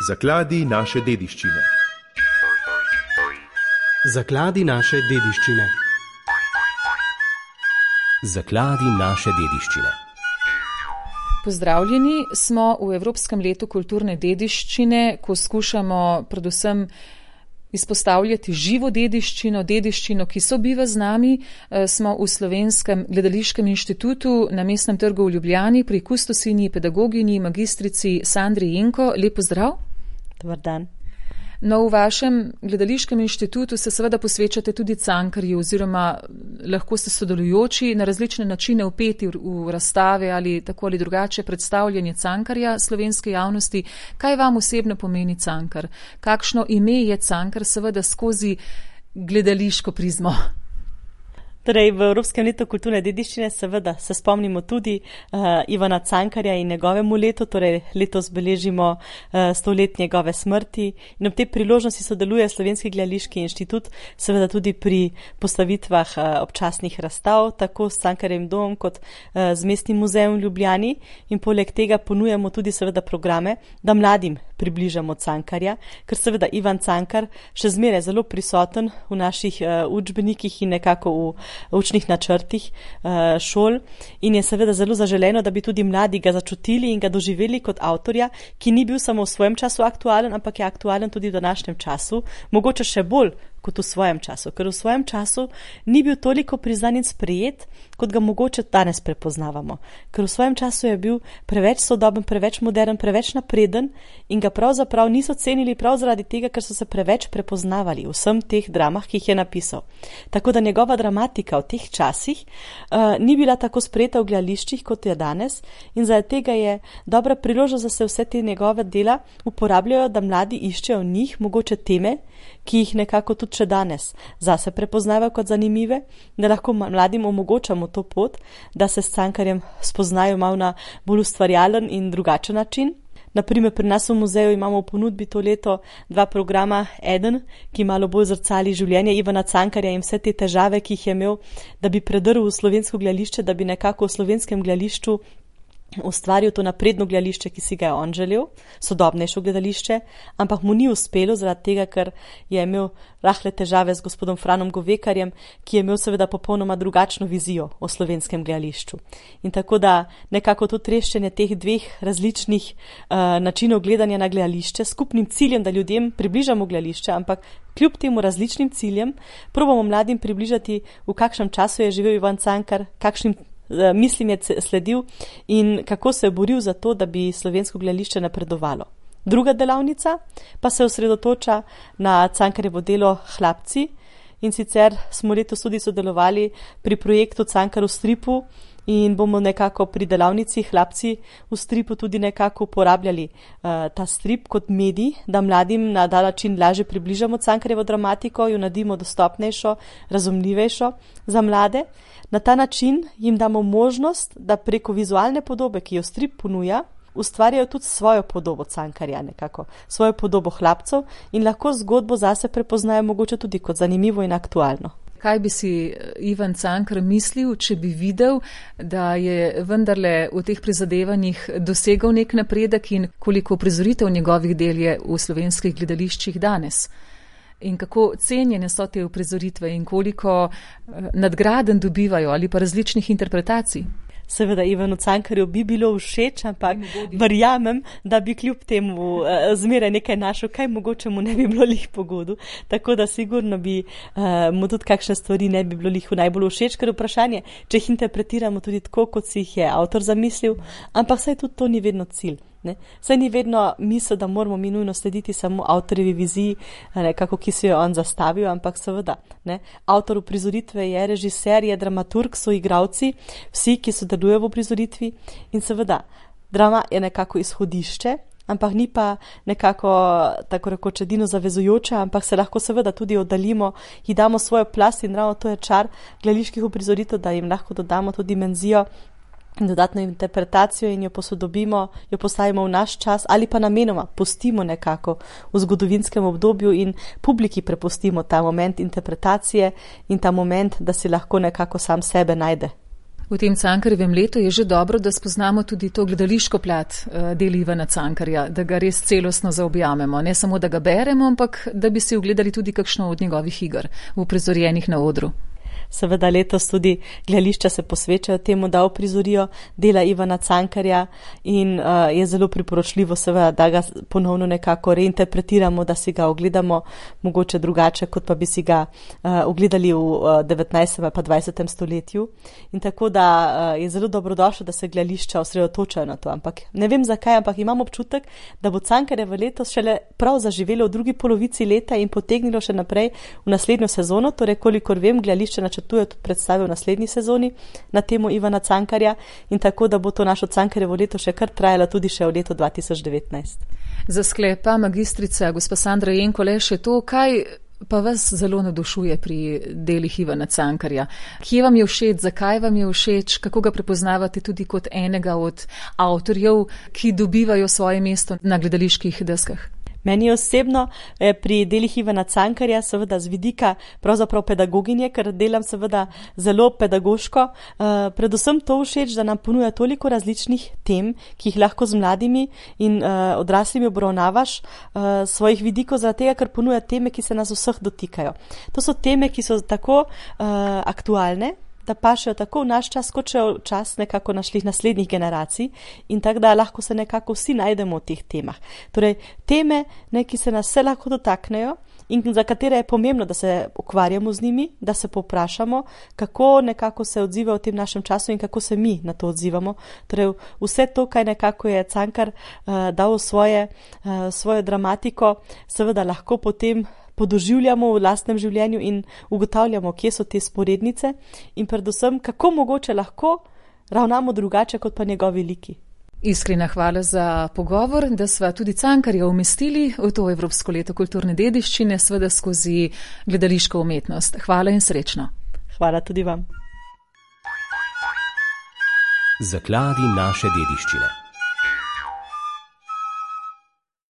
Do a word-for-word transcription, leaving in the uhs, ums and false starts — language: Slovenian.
Zakladi naše dediščine. Zakladi naše dediščine. Zakladi naše dediščine. Pozdravljeni, smo v Evropskem letu kulturne dediščine, ko skušamo predvsem izpostavljati živo dediščino, dediščino, ki sobiva z nami. Smo v Slovenskem gledališkem inštitutu na Mestnem trgu v Ljubljani pri kustosinji, pedagoginji, magistrici Sandri Jenko. Lep pozdrav. Dobar dan. No, v vašem gledališkem inštitutu se seveda posvečate tudi Cankarju oziroma lahko ste sodelujoči na različne načine vpeti v razstave ali tako ali drugače predstavljanje Cankarja slovenske javnosti. Kaj vam osebno pomeni Cankar? Kakšno ime je Cankar seveda skozi gledališko prizmo? Torej, v Evropskem letu kulturne dediščine seveda se spomnimo tudi uh, Ivana Cankarja in njegovemu letu, torej letos beležimo uh, stolet njegove smrti in ob tej priložnosti sodeluje Slovenski gledališki inštitut seveda tudi pri postavitvah uh, občasnih razstav, tako s Cankarjevim domom kot uh, z Mestnim muzejem v Ljubljani in poleg tega ponujamo tudi seveda programe, da mladim približamo Cankarja, ker seveda Ivan Cankar še zmeraj zelo prisoten v naših uh, učbenikih in nekako v učnih načrtih uh, šol in je seveda zelo zaželeno, da bi tudi mladi ga začutili in ga doživeli kot avtorja, ki ni bil samo v svojem času aktualen, ampak je aktualen tudi v današnjem času, mogoče še bolj kot v svojem času, ker v svojem času ni bil toliko priznan in sprejet, kot ga mogoče danes prepoznavamo. Ker v svojem času je bil preveč sodoben, preveč modern, preveč napreden in ga pravzaprav niso cenili prav zaradi tega, ker so se preveč prepoznavali v vsem teh dramah, ki jih je napisal. Tako da njegova dramatika v teh časih uh, ni bila tako sprejeta v gledališčih, kot je danes in zaradi tega je dobra priložnost, da se vse te njegove dela uporabljajo, da mladi iščejo v njih mogoče teme, ki jih nekako tudi še danes zase prepoznavajo kot zanimive, da lahko mladim omogočamo to pot, da se s Cankarjem spoznajo malo na bolj ustvarjalen in drugačen način. Naprimer, pri nas v muzeju imamo v ponudbi to leto dva programa, eden, ki malo bolj zrcali življenje Ivana Cankarja in vse te težave, ki jih je imel, da bi predrl v slovensko gledališče, da bi nekako v slovenskem gledališču ustvaril to napredno gledališče, ki si ga je on želel, sodobnejšo gledališče, ampak mu ni uspelo zaradi tega, ker je imel rahle težave z gospodom Franom Govekarjem, ki je imel seveda popolnoma drugačno vizijo o slovenskem gledališču. In tako da nekako to treščenje teh dveh različnih uh, načinov gledanja na gledališče, skupnim ciljem, da ljudem približamo gledališče, ampak kljub temu različnim ciljem, probamo mladim približati, v kakšnem času je živel Ivan Cankar, kakšnim mislim je sledil in kako se je boril za to, da bi slovensko gledališče napredovalo. Druga delavnica pa se osredotoča na Cankarjevo delo Hlapci in sicer smo letos tudi sodelovali pri projektu Cankar v stripu in bomo nekako pri delavnici Hlapci v stripu tudi nekako uporabljali uh, ta strip kot medij, da mladim na ta način lažje približamo Cankarjevo dramatiko, jo naredimo dostopnejšo, razumljivejšo za mlade. Na ta način jim damo možnost, da preko vizualne podobe, ki jo strip ponuja, ustvarjajo tudi svojo podobo Cankarja, nekako, svojo podobo Hlapcev in lahko zgodbo zase prepoznajo mogoče tudi kot zanimivo in aktualno. Kaj bi si Ivan Cankar mislil, če bi videl, da je vendarle v teh prizadevanjih dosegal nek napredek in koliko prizoritev njegovih del je v slovenskih gledališčih danes? In kako cenjene so te uprizoritve in koliko nadgraden dobivajo ali pa različnih interpretacij? Seveda Ivanu Cankarju bi bilo všeč, ampak verjamem, da bi kljub temu uh, zmeraj nekaj našel, kaj mogoče mu ne bi bilo lih pogodu. Tako da sigurno bi uh, mu tudi kakšne stvari ne bi bilo lih najbolj všeč, ker vprašanje, če jih interpretiramo tudi tako, kot si jih je avtor zamislil, ampak saj tudi to ni vedno cilj. Ne? Saj ni vedno misel, da moramo mi nujno slediti samo avtorjevi viziji, nekako, ki si jo on zastavil, ampak seveda, ne? Avtor uprizoritve je režiser, je dramaturg, so igralci, vsi, ki sodelujejo v uprizoritvi in seveda, drama je nekako izhodišče, ampak ni pa nekako tako rekoč edino zavezujoča, ampak se lahko seveda tudi oddaljimo, ji damo svojo plast in ravno to je čar gledaliških uprizoritev, da jim lahko dodamo to dimenzijo, dodatno interpretacijo in jo posodobimo, jo postavimo v naš čas ali pa namenoma pustimo nekako v zgodovinskem obdobju in publiki prepustimo ta moment interpretacije in ta moment, da si lahko nekako sam sebe najde. V tem Cankarjevem letu je že dobro, da spoznamo tudi to gledališko plat del Ivana Cankarja, da ga res celostno zaobjamemo. Ne samo, da ga beremo, ampak da bi si ogledali tudi kakšno od njegovih iger v prizorjenih na odru. Seveda letos tudi gledališča se posvečajo temu, da uprizorijo dela Ivana Cankarja in uh, je zelo priporočljivo seveda, da ga ponovno nekako reinterpretiramo, da si ga ogledamo mogoče drugače, kot pa bi si ga uh, ogledali v uh, devetnajstem pa dvajsetem stoletju. In tako da uh, je zelo dobrodošlo, da se gledališča osredotočajo na to. Ampak ne vem zakaj, ampak imam občutek, da bo Cankarjevo letos šele prav zaživelo v drugi polovici leta in potegnilo še naprej v naslednjo sezono, torej kolikor vem, gledališče načrtuje tudi predstave v naslednji sezoni na temo Ivana Cankarja in tako, da bo to našo Cankarjevo leto še kar trajalo tudi še v letu dva tisoč devetnajst. Za sklepa magistrica gospa Sandra Jenko le še to, kaj pa vas zelo navdušuje pri delih Ivana Cankarja. Kje vam je všeč, zakaj vam je všeč, kako ga prepoznavate tudi kot enega od avtorjev, ki dobivajo svoje mesto na gledaliških deskah? Meni osebno eh, pri delih Ivana Cankarja seveda z vidika pravzaprav pedagoginje, ker delam seveda zelo pedagoško, eh, predvsem to všeč, da nam ponuja toliko različnih tem, ki jih lahko z mladimi in eh, odraslimi obravnavaš eh, svojih vidikov, zaradi tega, ker ponuja teme, ki se nas vseh dotikajo. To so teme, ki so tako eh, aktualne, da pašejo tako v naš čas, kot še v čas nekako našlih naslednjih generacij in tako da lahko se nekako vsi najdemo v teh temah. Torej, teme, ne, ki se nas vse lahko dotaknejo in za katere je pomembno, da se ukvarjamo z njimi, da se povprašamo, kako nekako se odziva v tem našem času in kako se mi na to odzivamo. Torej, vse to, kaj nekako je Cankar uh, dal svoje, uh, svojo dramatiko, seveda lahko potem podoživljamo v lastnem življenju in ugotavljamo, kje so te sporednice in predvsem, kako mogoče lahko ravnamo drugače kot pa njegovi liki. Iskrena hvala za pogovor, da sva tudi Cankarja umestili v to Evropsko leto kulturne dediščine, seveda skozi gledališko umetnost. Hvala in srečno. Hvala tudi vam. Zakladi naše dediščine.